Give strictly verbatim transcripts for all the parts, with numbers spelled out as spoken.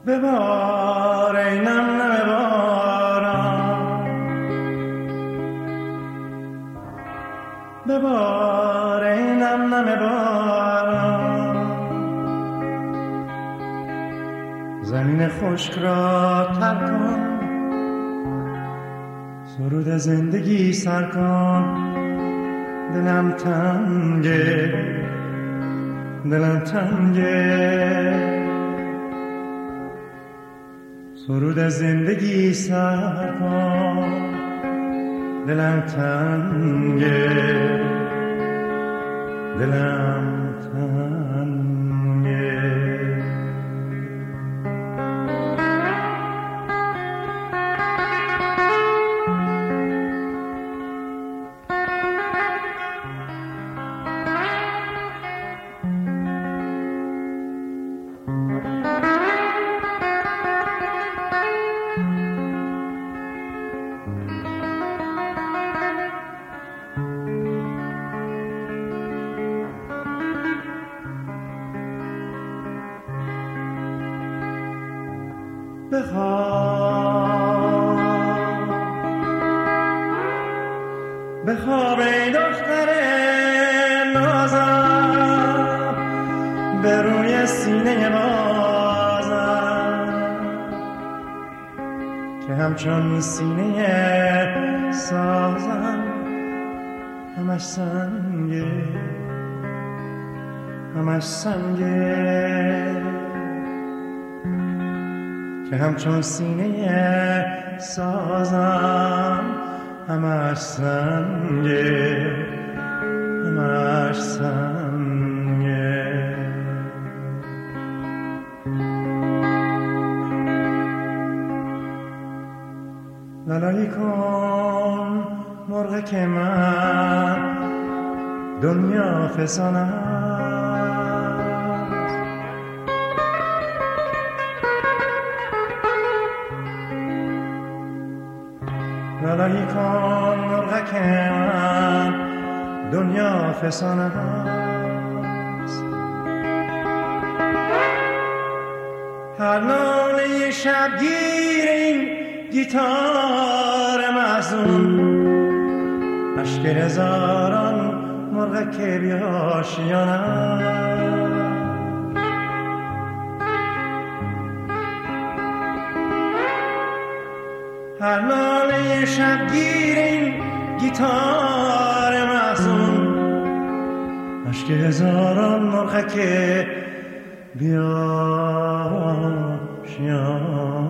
ببار ای نم نم باران، ببار ای نم نم باران، زمین خشک را تر کن، سرود زندگی سر کن. دلم تنگه، دلم تنگه، سرود زندگی سر کن. دلم تنگه، دلم تنگه. بخواب بخواب ای دختر نازم، به روی سینه بازم که همچون سینه سازم. همش سنگه، همش سنگه، که همچون سینه سازم. همش سنگه، همش سنگه. لالایی کن مرغ که من دنیا فسانم، لالایی کن مرغ که من دنیا فسانه است. هر ناله شبگیر این گیتار محزون، اشک هزاران مرغ که بیاشیانه. هر ناله شبگیر این گیتار محزون، اشک هزاران مرغ که بیاشیانه.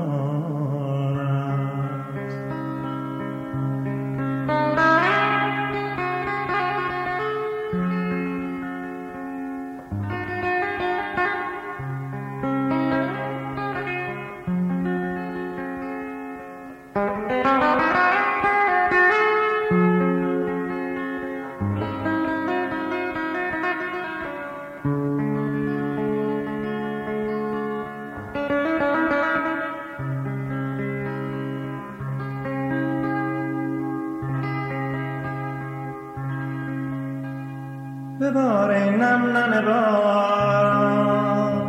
ببار ای نم نم باران،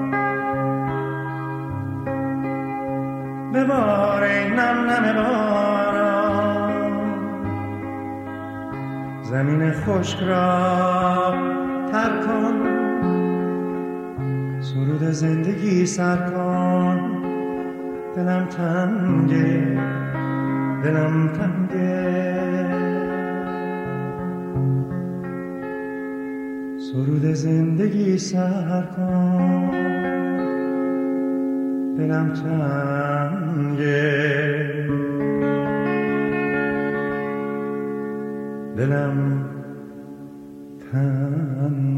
ببار ای نم نم باران، زمین خشک را تر کن، سرود زندگی سر کن. دلم تنگه، دلم تنگه، سرود زندگی سر کن. دلم تنگه، دلم تنگه.